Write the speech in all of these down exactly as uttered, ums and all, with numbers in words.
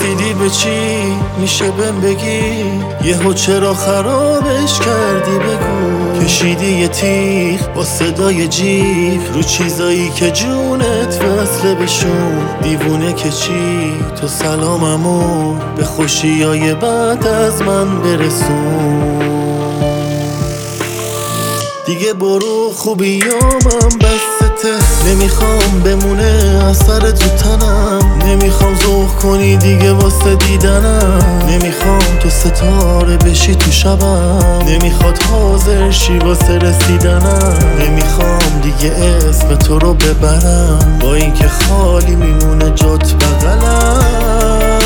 رسیدی به چی میشه بهم بگی؟ یهو چرا خرابش کردی بگو؟ کشیدی یه تیغ با صدای جیغ رو چیزایی که جونت وصله بشون. دیوونه که چی تو سلاممو به خوشیای بعد از من برسون. دیگه برو خوبیامم بسته، نمیخوام بمونه اثر تو تنم. نمیخوام ذوق کنی دیگه واسه دیدنم. نمیخوام تو ستاره بشی تو شبم. نمیخواد حاضر شی واسه رسیدنم. نمیخوام دیگه اسم تو رو ببرم با اینکه خالی میمونه جات بغلم.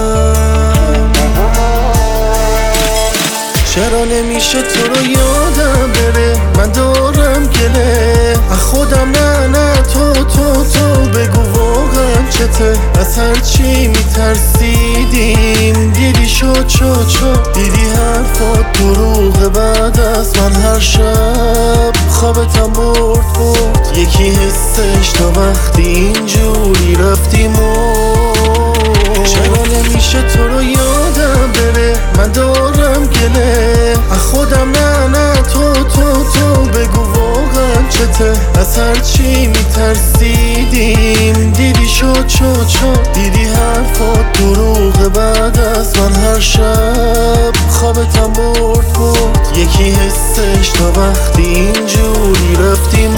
چرا نمیشه تو رو یادم بره؟ من دارم گله از خودم. نه نه تو تو تو بگو واقعا چته؟ از هرچی میترسیدیم دیدی شد شد شد. دیدی حرفات دروغه بعد از من هر شب خوابتم برد برد یکی حسش تا وقتی اینجوری رفتیم. چرا نمیشه تو رو یادم بره؟ من دارم گله از خودم. نه نه تو تو تو بگو واقعا چته؟ از هرچی میترسیدیم دیدی شد شد شد. دیدی حرفات دروغه بعد از من هر شب خوابتم برد برد یکی حسش تا وقتی اینجوری رفتیم.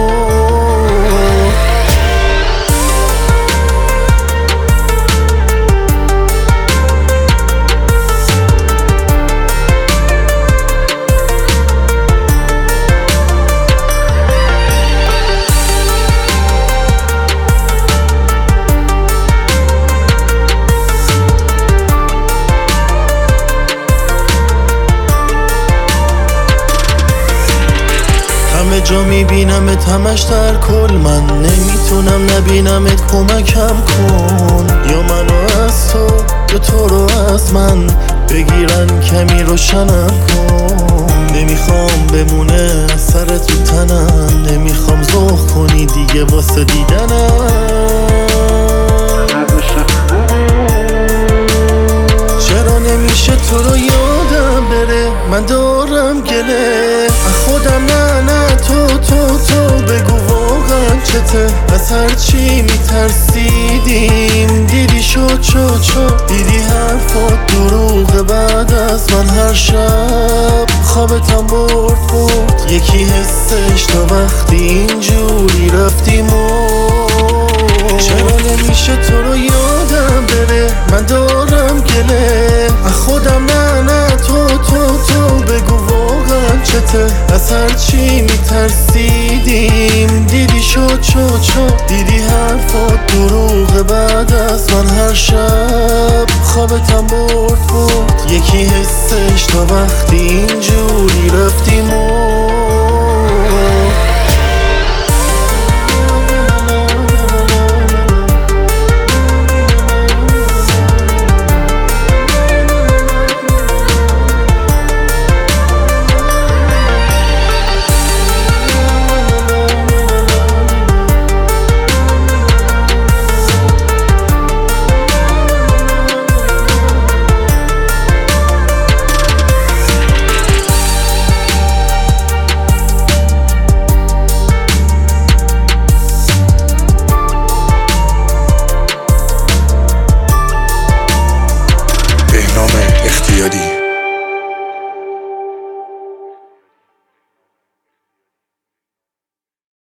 همه جا میبینمت همش در کل. من نمیتونم نبینمت کمکم کن. یا منو از تو یا تو رو از من بگیرن کمی روشنم کن. نمیخوام بمونه سر تو تنم. نمیخوام ذوق کنی دیگه واسه دیدنم. چرا نمیشه تو رو یادم بره؟ من دارم گله از خودم. نه نه تو تو تو بگو واقعا چته؟ از هرچی میترسیدیم دیدی شد شد شد. دیدی حرفات دروغه بعد از من هر شب خوابتم برد برد یکی حسش تا وقتی اینجوری رفتیم. چرا نمیشه تو رو یادم بره؟ من دارم گله از خودم. نه نه تو تو تو بگو واقعا چته؟ از هرچی میترسیدیم دیدی شد شد شد. دیدی حرفات دروغه بعد از من هر شب خوابتم برد برد یکی حسش تا وقتی اینجوری رفت.